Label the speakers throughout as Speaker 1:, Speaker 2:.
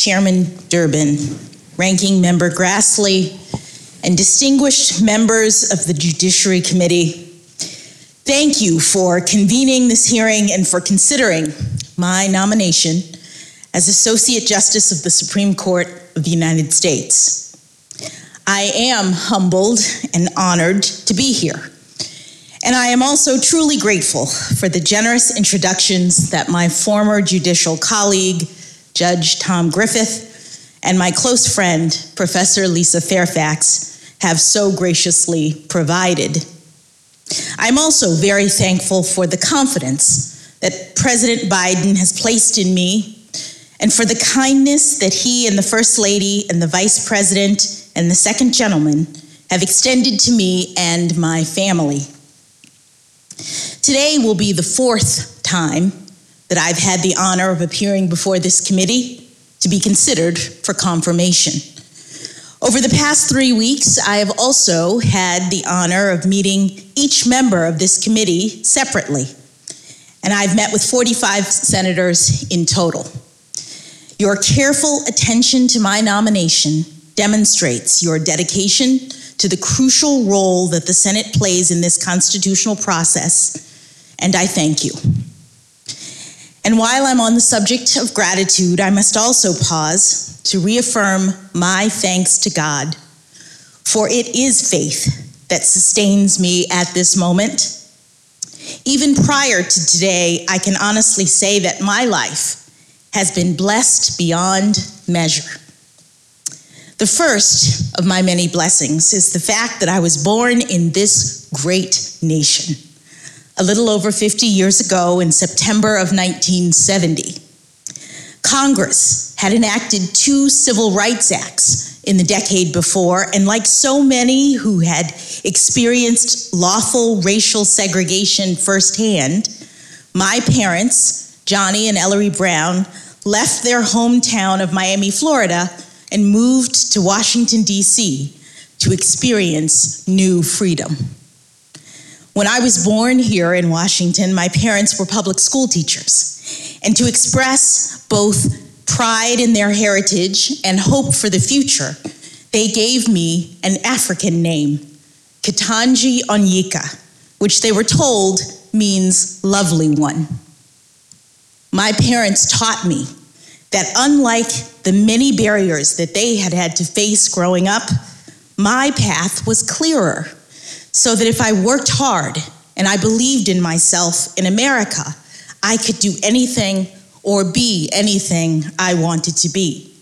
Speaker 1: Chairman Durbin, Ranking Member Grassley, and distinguished members of the Judiciary Committee, thank you for convening this hearing and for considering my nomination as Associate Justice of the Supreme Court of the United States. I am humbled and honored to be here. And I am also truly grateful for the generous introductions that my former judicial colleague, Judge Tom Griffith, and my close friend, Professor Lisa Fairfax, have so graciously provided. I'm also very thankful for the confidence that President Biden has placed in me and for the kindness that he and the First Lady and the Vice President and the Second Gentleman have extended to me and my family. Today will be the fourth time that I've had the honor of appearing before this committee to be considered for confirmation. Over the past 3 weeks, I have also had the honor of meeting each member of this committee separately, and I've met with 45 senators in total. Your careful attention to my nomination demonstrates your dedication to the crucial role that the Senate plays in this constitutional process, and I thank you. And while I'm on the subject of gratitude, I must also pause to reaffirm my thanks to God, for it is faith that sustains me at this moment. Even prior to today, I can honestly say that my life has been blessed beyond measure. The first of my many blessings is the fact that I was born in this great nation a little over 50 years ago in September of 1970. Congress had enacted 2 Civil Rights Acts in the decade before, and like so many who had experienced lawful racial segregation firsthand, my parents, Johnny and Ellery Brown, left their hometown of Miami, Florida, and moved to Washington, D.C. to experience new freedom. When I was born here in Washington, my parents were public school teachers, and to express both pride in their heritage and hope for the future, they gave me an African name, Ketanji Onyeka, which they were told means lovely one. My parents taught me that unlike the many barriers that they had had to face growing up, my path was clearer, so that if I worked hard and I believed in myself in America, I could do anything or be anything I wanted to be.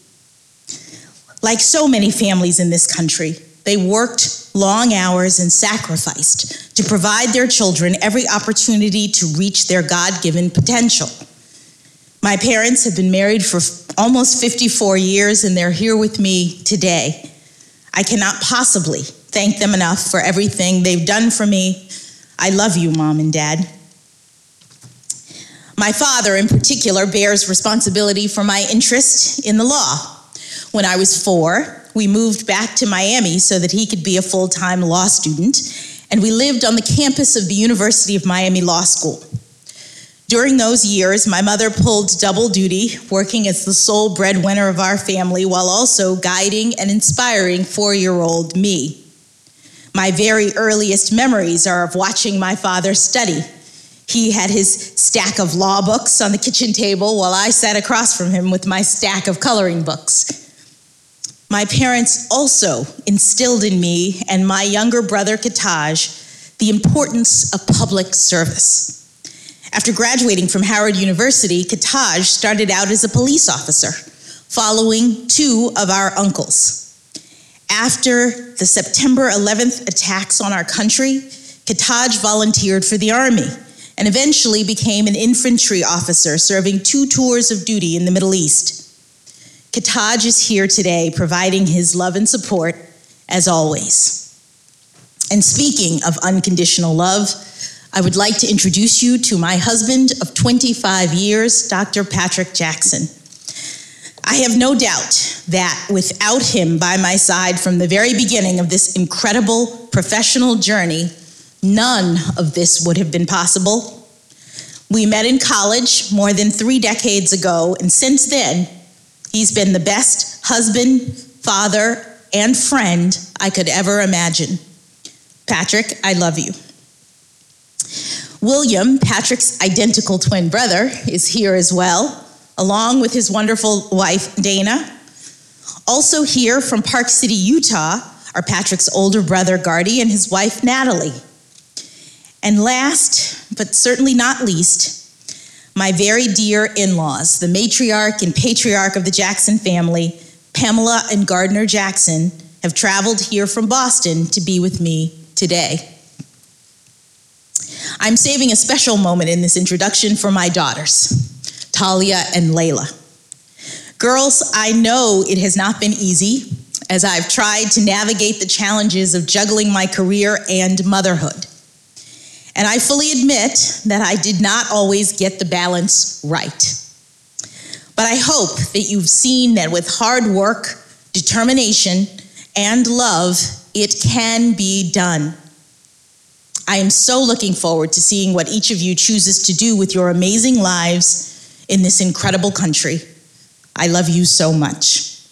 Speaker 1: Like so many families in this country, they worked long hours and sacrificed to provide their children every opportunity to reach their God-given potential. My parents have been married for almost 54 years, and they're here with me today. I cannot possibly thank them enough for everything they've done for me. I love you, Mom and Dad. My father, in particular, bears responsibility for my interest in the law. When I was 4, we moved back to Miami so that he could be a full-time law student, and we lived on the campus of the University of Miami Law School. During those years, my mother pulled double duty, working as the sole breadwinner of our family while also guiding and inspiring 4-year-old me. My very earliest memories are of watching my father study. He had his stack of law books on the kitchen table while I sat across from him with my stack of coloring books. My parents also instilled in me and my younger brother, Ketaj, the importance of public service. After graduating from Howard University, Ketaj started out as a police officer, following 2 of our uncles. After the September 11th attacks on our country, Ketaj volunteered for the Army and eventually became an infantry officer serving 2 tours of duty in the Middle East. Ketaj is here today providing his love and support as always. And speaking of unconditional love, I would like to introduce you to my husband of 25 years, Dr. Patrick Jackson. I have no doubt that without him by my side from the very beginning of this incredible professional journey, none of this would have been possible. We met in college more than 3 decades ago, and since then, He's been the best husband, father, and friend I could ever imagine. Patrick, I love you. William, Patrick's identical twin brother, is here as well, along with his wonderful wife, Dana. Also here from Park City, Utah, are Patrick's older brother, Gardy, and his wife, Natalie. And last, but certainly not least, my very dear in-laws, the matriarch and patriarch of the Jackson family, Pamela and Gardner Jackson, have traveled here from Boston to be with me today. I'm saving a special moment in this introduction for my daughters, Talia and Layla. Girls, I know it has not been easy as I've tried to navigate the challenges of juggling my career and motherhood. And I fully admit that I did not always get the balance right. But I hope that you've seen that with hard work, determination, and love, it can be done. I am so looking forward to seeing what each of you chooses to do with your amazing lives in this incredible country. I love you so much.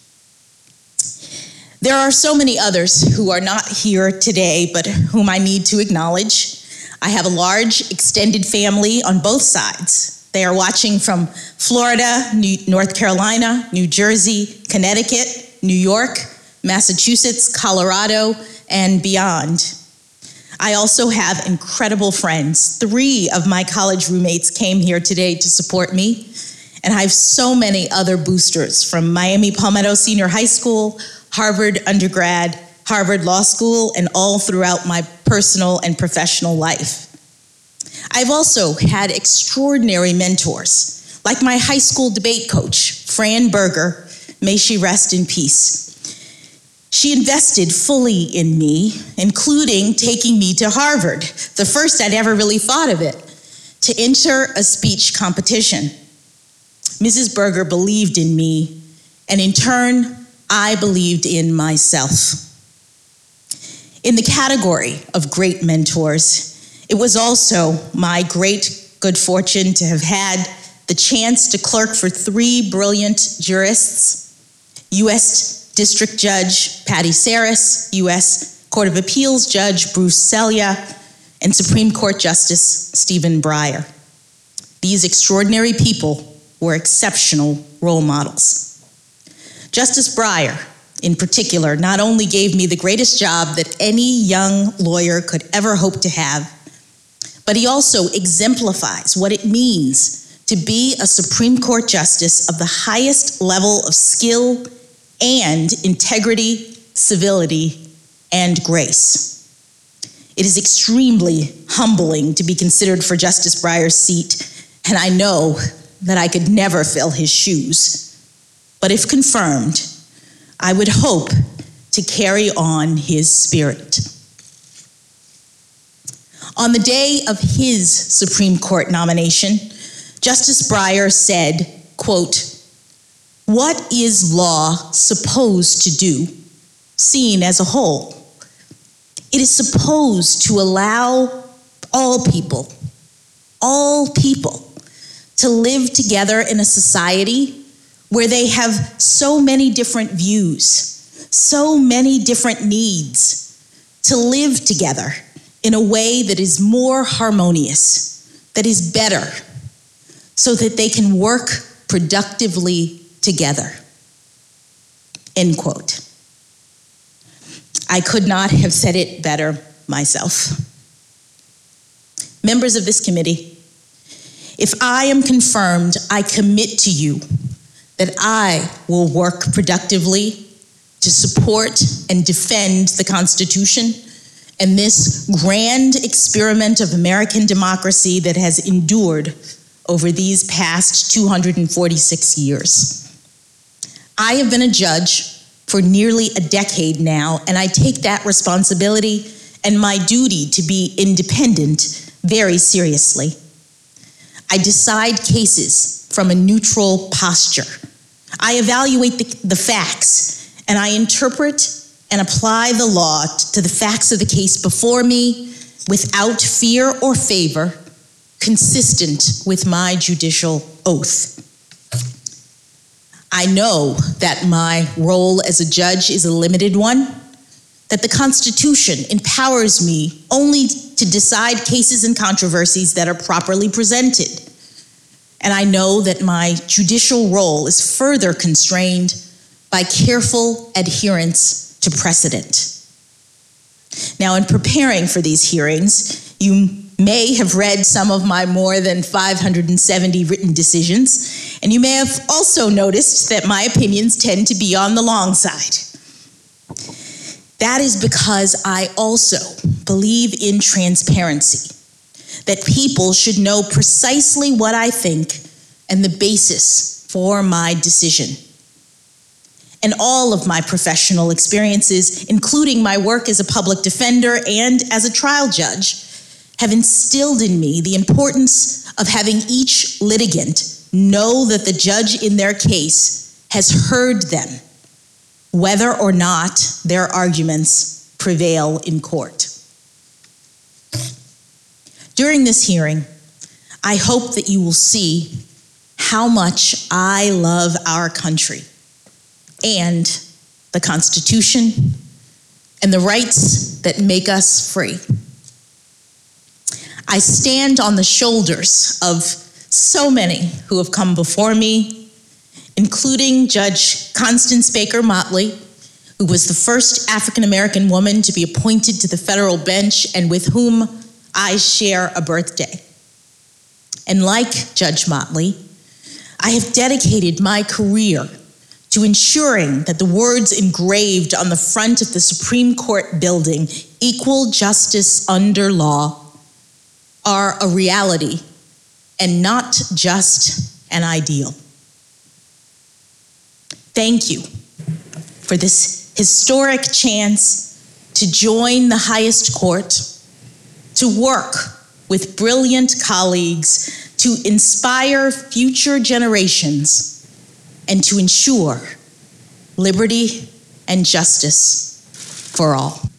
Speaker 1: There are so many others who are not here today, but whom I need to acknowledge. I have a large extended family on both sides. They are watching from Florida, North Carolina, New Jersey, Connecticut, New York, Massachusetts, Colorado, and beyond. I also have incredible friends. 3 of my college roommates came here today to support me, and I have so many other boosters from Miami Palmetto Senior High School, Harvard undergrad, Harvard Law School, and all throughout my personal and professional life. I've also had extraordinary mentors, like my high school debate coach, Fran Berger, may she rest in peace. She invested fully in me, including taking me to Harvard, the first I'd ever really thought of it, to enter a speech competition. Mrs. Berger believed in me, and in turn, I believed in myself. In the category of great mentors, it was also my great good fortune to have had the chance to clerk for 3 brilliant jurists, U.S. District Judge Patty Saris, U.S. Court of Appeals Judge Bruce Selya, and Supreme Court Justice Stephen Breyer. These extraordinary people were exceptional role models. Justice Breyer, in particular, not only gave me the greatest job that any young lawyer could ever hope to have, but he also exemplifies what it means to be a Supreme Court justice of the highest level of skill and integrity, civility, and grace. It is extremely humbling to be considered for Justice Breyer's seat, and I know that I could never fill his shoes. But if confirmed, I would hope to carry on his spirit. On the day of his Supreme Court nomination, Justice Breyer said, quote, "What is law supposed to do, seen as a whole? It is supposed to allow all people, to live together in a society where they have so many different views, so many different needs, to live together in a way that is more harmonious, that is better, so that they can work productively together." End quote. I could not have said it better myself. Members of this committee, if I am confirmed, I commit to you that I will work productively to support and defend the Constitution and this grand experiment of American democracy that has endured over these past 246 years. I have been a judge for nearly a decade now, and I take that responsibility and my duty to be independent very seriously. I decide cases from a neutral posture. I evaluate the facts, and I interpret and apply the law to the facts of the case before me without fear or favor, consistent with my judicial oath. I know that my role as a judge is a limited one, that the Constitution empowers me only to decide cases and controversies that are properly presented. And I know that my judicial role is further constrained by careful adherence to precedent. Now, in preparing for these hearings, you may have read some of my more than 570 written decisions, and you may have also noticed that my opinions tend to be on the long side. That is because I also believe in transparency, that people should know precisely what I think and the basis for my decision. And all of my professional experiences, including my work as a public defender and as a trial judge, have instilled in me the importance of having each litigant know that the judge in their case has heard them, whether or not their arguments prevail in court. During this hearing, I hope that you will see how much I love our country and the Constitution and the rights that make us free. I stand on the shoulders of so many who have come before me, including Judge Constance Baker Motley, who was the first African-American woman to be appointed to the federal bench and with whom I share a birthday. And like Judge Motley, I have dedicated my career to ensuring that the words engraved on the front of the Supreme Court building, "Equal justice under law," are a reality and not just an ideal. Thank you for this historic chance to join the highest court, to work with brilliant colleagues, to inspire future generations, and to ensure liberty and justice for all.